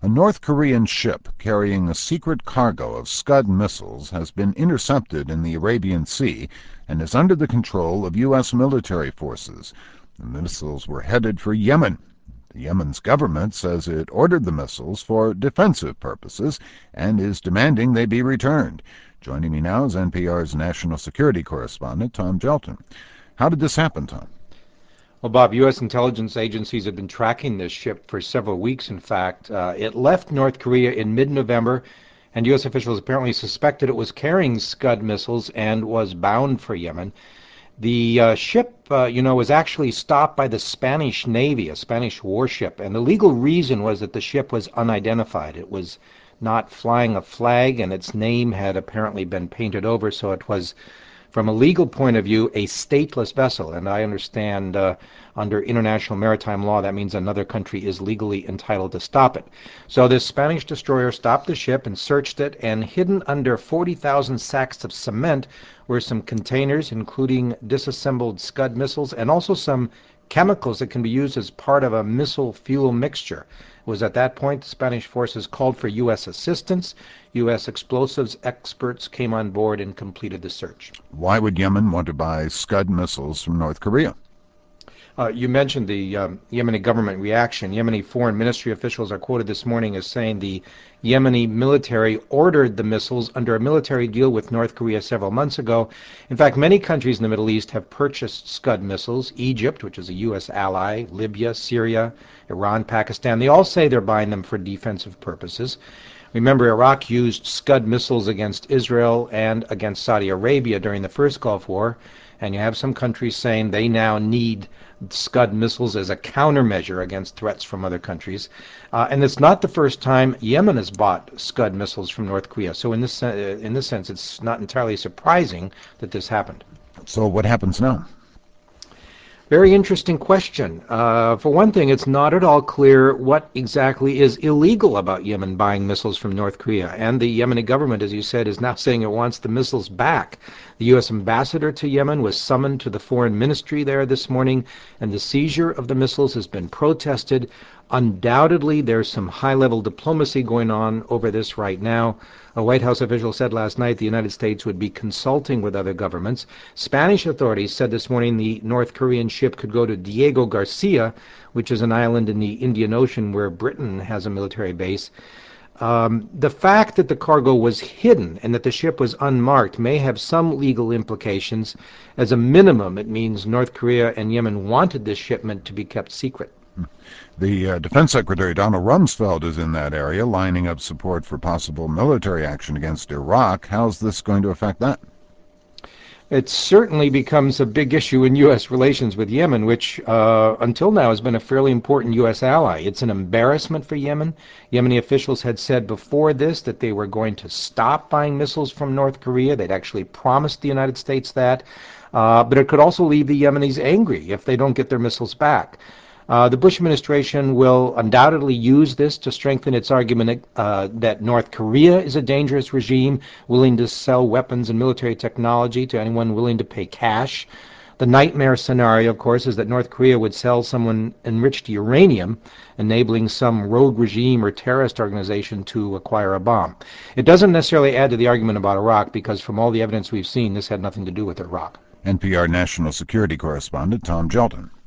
A North Korean ship carrying a secret cargo of Scud missiles has been intercepted in the Arabian Sea and is under the control of U.S. military forces. The missiles were headed for Yemen. Yemen's government says it ordered the missiles for defensive purposes and is demanding they be returned. Joining me now is NPR's national security correspondent, Tom Gjelten. How did this happen, Tom? Well, Bob, U.S. intelligence agencies have been tracking this ship for several weeks, in fact. It left North Korea in mid-November, and U.S. officials apparently suspected it was carrying Scud missiles and was bound for Yemen. The ship, was actually stopped by the Spanish Navy, a Spanish warship, and the legal reason was that the ship was unidentified. It was not flying a flag, and its name had apparently been painted over, so it was, from a legal point of view, a stateless vessel. And I understand under international maritime law that means another country is legally entitled to stop it. So this Spanish destroyer stopped the ship and searched it, and hidden under 40,000 sacks of cement were some containers including disassembled Scud missiles and also some chemicals that can be used as part of a missile fuel mixture. It was at that point the Spanish forces called for U.S. assistance. U.S. explosives experts came on board and completed the search. Why would Yemen want to buy Scud missiles from North Korea? You mentioned the Yemeni government reaction. Yemeni foreign ministry officials are quoted this morning as saying the Yemeni military ordered the missiles under a military deal with North Korea several months ago. In fact, many countries in the Middle East have purchased Scud missiles. Egypt, which is a U.S. ally, Libya, Syria, Iran, Pakistan, they all say they're buying them for defensive purposes. Remember, Iraq used Scud missiles against Israel and against Saudi Arabia during the first Gulf War, and you have some countries saying they now need Scud missiles as a countermeasure against threats from other countries. And it's not the first time Yemen has bought Scud missiles from North Korea. So in this sense, it's not entirely surprising that this happened. So what happens now? Very interesting question. For one thing, it's not at all clear what exactly is illegal about Yemen buying missiles from North Korea. And the Yemeni government, as you said, is now saying it wants the missiles back. The U.S. ambassador to Yemen was summoned to the foreign ministry there this morning, and the seizure of the missiles has been protested. Undoubtedly, there's some high-level diplomacy going on over this right now. A White House official said last night the United States would be consulting with other governments. Spanish authorities said this morning the North Korean ship could go to Diego Garcia, which is an island in the Indian Ocean where Britain has a military base. The fact that the cargo was hidden and that the ship was unmarked may have some legal implications. As a minimum, it means North Korea and Yemen wanted this shipment to be kept secret. The Defense Secretary Donald Rumsfeld is in that area, lining up support for possible military action against Iraq. How's this going to affect that? It certainly becomes a big issue in U.S. relations with Yemen, which until now has been a fairly important U.S. ally. It's an embarrassment for Yemen. Yemeni officials had said before this that they were going to stop buying missiles from North Korea. They'd actually promised the United States that. But it could also leave the Yemenis angry if they don't get their missiles back. The Bush administration will undoubtedly use this to strengthen its argument that North Korea is a dangerous regime, willing to sell weapons and military technology to anyone willing to pay cash. The nightmare scenario, of course, is that North Korea would sell someone enriched uranium, enabling some rogue regime or terrorist organization to acquire a bomb. It doesn't necessarily add to the argument about Iraq, because from all the evidence we've seen, this had nothing to do with Iraq. NPR national security correspondent Tom Gjelten.